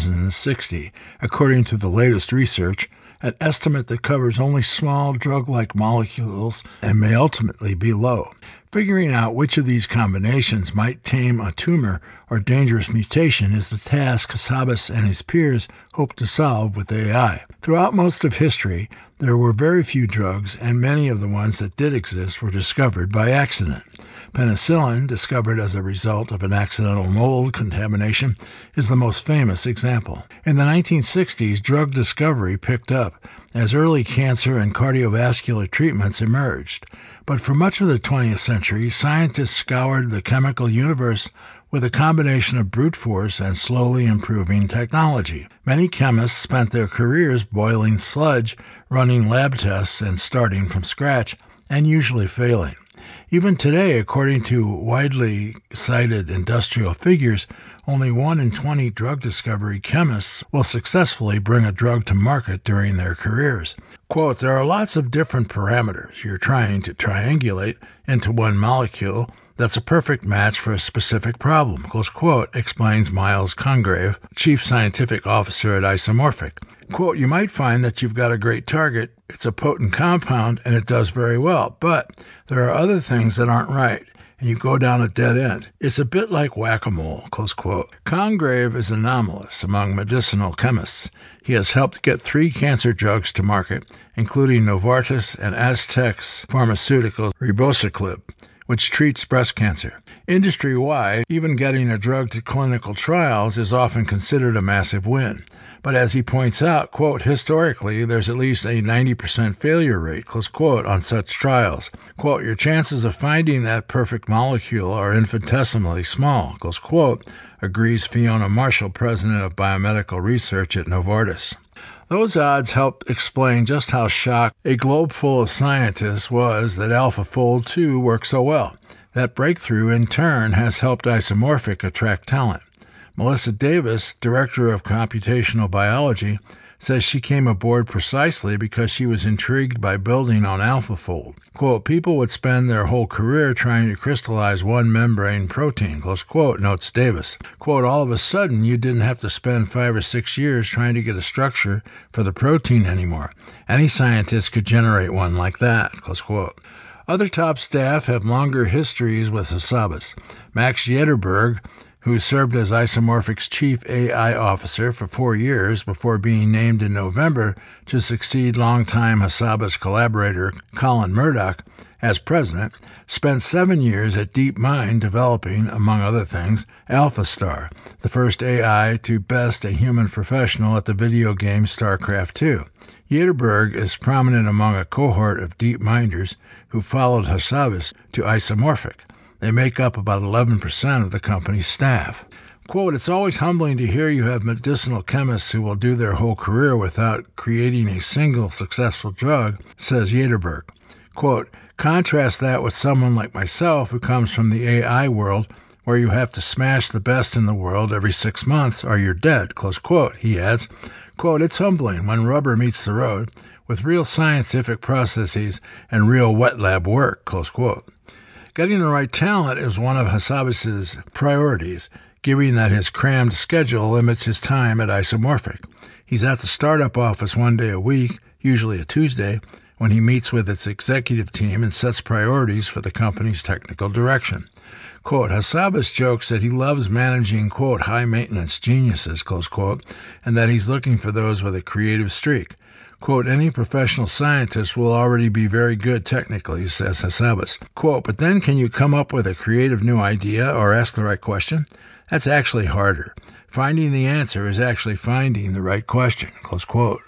B: 1,060, according to the latest research, an estimate that covers only small drug-like molecules and may ultimately be low. Figuring out which of these combinations might tame a tumor or dangerous mutation is the task Hassabis and his peers hope to solve with AI. Throughout most of history, there were very few drugs, and many of the ones that did exist were discovered by accident. Penicillin, discovered as a result of an accidental mold contamination, is the most famous example. In the 1960s, drug discovery picked up as early cancer and cardiovascular treatments emerged. But for much of the 20th century, scientists scoured the chemical universe with a combination of brute force and slowly improving technology. Many chemists spent their careers boiling sludge, running lab tests, and starting from scratch, and usually failing. Even today, according to widely cited industrial figures, only 1 in 20 drug discovery chemists will successfully bring a drug to market during their careers. Quote, there are lots of different parameters you're trying to triangulate into one molecule that's a perfect match for a specific problem, close quote, explains Miles Congreve, Chief Scientific Officer at Isomorphic. Quote, you might find that you've got a great target, it's a potent compound, and it does very well, but there are other things that aren't right, and you go down a dead end. It's a bit like whack-a-mole, close quote. Congreve is anomalous among medicinal chemists. He has helped get 3 cancer drugs to market, including Novartis and Aztecs Pharmaceuticals' ribociclib, which treats breast cancer. Industry-wide, even getting a drug to clinical trials is often considered a massive win. But as he points out, quote, historically, there's at least a 90% failure rate, close quote, on such trials. Quote, your chances of finding that perfect molecule are infinitesimally small, close quote, agrees Fiona Marshall, president of biomedical research at Novartis. Those odds help explain just how shocked a globe full of scientists was that AlphaFold 2 worked so well. That breakthrough, in turn, has helped Isomorphic attract talent. Melissa Davis, director of computational biology, says she came aboard precisely because she was intrigued by building on AlphaFold. Quote, people would spend their whole career trying to crystallize one membrane protein, close quote, notes Davis. Quote, all of a sudden, you didn't have to spend 5 or 6 years trying to get a structure for the protein anymore. Any scientist could generate one like that, close quote. Other top staff have longer histories with Hassabis. Max Jederberg, who served as Isomorphic's chief AI officer for 4 years before being named in November to succeed longtime Hassabis collaborator Colin Murdoch as president, spent 7 years at DeepMind developing, among other things, AlphaStar, the first AI to best a human professional at the video game StarCraft II. Jederberg is prominent among a cohort of DeepMinders who followed Hassabis to Isomorphic. They make up about 11% of the company's staff. Quote, it's always humbling to hear you have medicinal chemists who will do their whole career without creating a single successful drug, says Jederberg. Quote, contrast that with someone like myself who comes from the AI world where you have to smash the best in the world every 6 months or you're dead, close quote. He adds, quote, it's humbling when rubber meets the road with real scientific processes and real wet lab work, close quote. Getting the right talent is one of Hassabis's priorities, given that his crammed schedule limits his time at Isomorphic. He's at the startup office 1 day a week, usually a Tuesday, when he meets with its executive team and sets priorities for the company's technical direction. Quote, Hassabis jokes that he loves managing, quote, high-maintenance geniuses, close quote, and that he's looking for those with a creative streak. Quote, any professional scientist will already be very good technically, says Hassabis. Quote, but then can you come up with a creative new idea or ask the right question? That's actually harder. Finding the answer is actually finding the right question, close quote.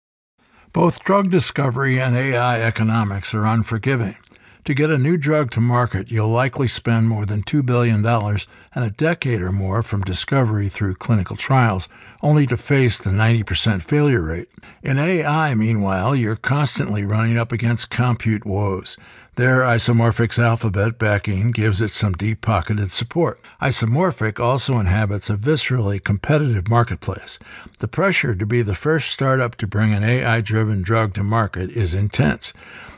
B: Both drug discovery and AI economics are unforgiving. To get a new drug to market, you'll likely spend more than $2 billion and a decade or more from discovery through clinical trials, only to face the 90% failure rate. In AI, meanwhile, you're constantly running up against compute woes. There, Isomorphic's Alphabet backing gives it some deep-pocketed support. Isomorphic also inhabits a viscerally competitive marketplace. The pressure to be the first startup to bring an AI-driven drug to market is intense.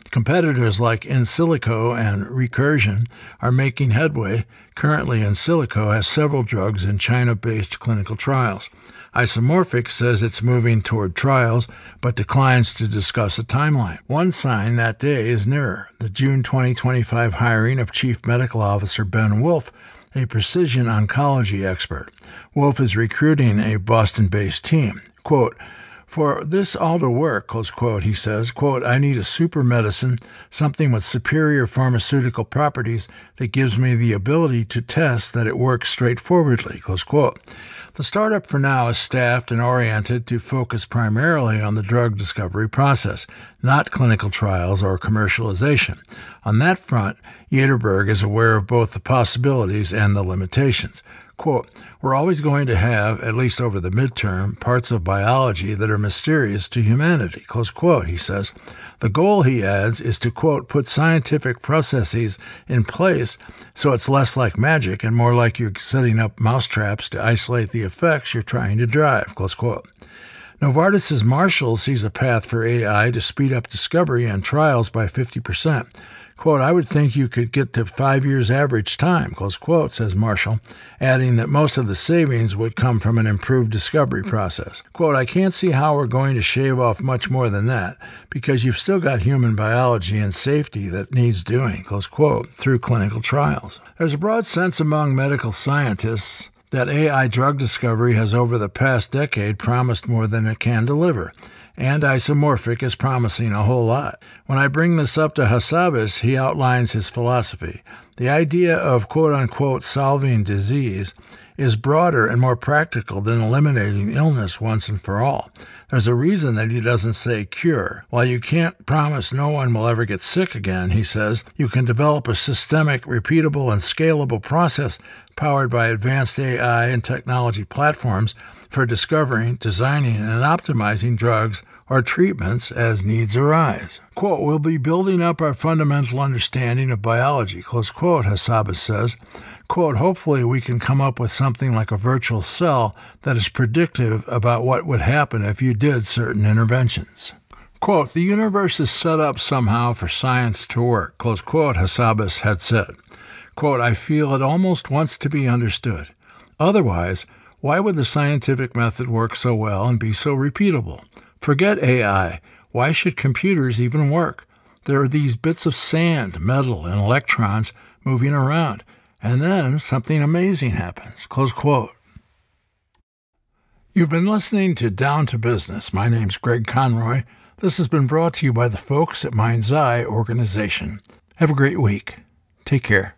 B: Competitors like Insilico and Recursion are making headway. Currently, Insilico has several drugs in China-based clinical trials. Isomorphic says it's moving toward trials, but declines to discuss a timeline. One sign that day is nearer: the June 2025 hiring of Chief Medical Officer Ben Wolf, a precision oncology expert. Wolf is recruiting a Boston-based team. Quote, "For this all to work," close quote, he says, quote, "I need a super medicine, something with superior pharmaceutical properties that gives me the ability to test that it works straightforwardly," close quote. The startup for now is staffed and oriented to focus primarily on the drug discovery process, not clinical trials or commercialization. On that front, Ytterberg is aware of both the possibilities and the limitations. Quote, "We're always going to have, at least over the midterm, parts of biology that are mysterious to humanity," close quote, he says. The goal, he adds, is to, quote, "put scientific processes in place so it's less like magic and more like you're setting up mousetraps to isolate the effects you're trying to drive," close quote. Novartis's Marshall sees a path for AI to speed up discovery and trials by 50%. Quote, "I would think you could get to 5 years average time," close quote, says Marshall, adding that most of the savings would come from an improved discovery process. Quote, "I can't see how we're going to shave off much more than that, because you've still got human biology and safety that needs doing," close quote, through clinical trials. There's a broad sense among medical scientists that AI drug discovery has over the past decade promised more than it can deliver. And Isomorphic is promising a whole lot. When I bring this up to Hassabis, he outlines his philosophy. The idea of quote-unquote solving disease is broader and more practical than eliminating illness once and for all. There's a reason that he doesn't say cure. While you can't promise no one will ever get sick again, he says, you can develop a systemic, repeatable, and scalable process powered by advanced AI and technology platforms for discovering, designing, and optimizing drugs or treatments as needs arise. Quote, "We'll be building up our fundamental understanding of biology," close quote, Hassabis says. Quote, "Hopefully we can come up with something like a virtual cell that is predictive about what would happen if you did certain interventions." Quote, "The universe is set up somehow for science to work," close quote, Hassabis had said. Quote, "I feel it almost wants to be understood. Otherwise, why would the scientific method work so well and be so repeatable? Forget AI. Why should computers even work? There are these bits of sand, metal, and electrons moving around, and then something amazing happens." Close quote. You've been listening to Down to Business. My name's Greg Conroy. This has been brought to you by the folks at Mind's Eye Organization. Have a great week. Take care.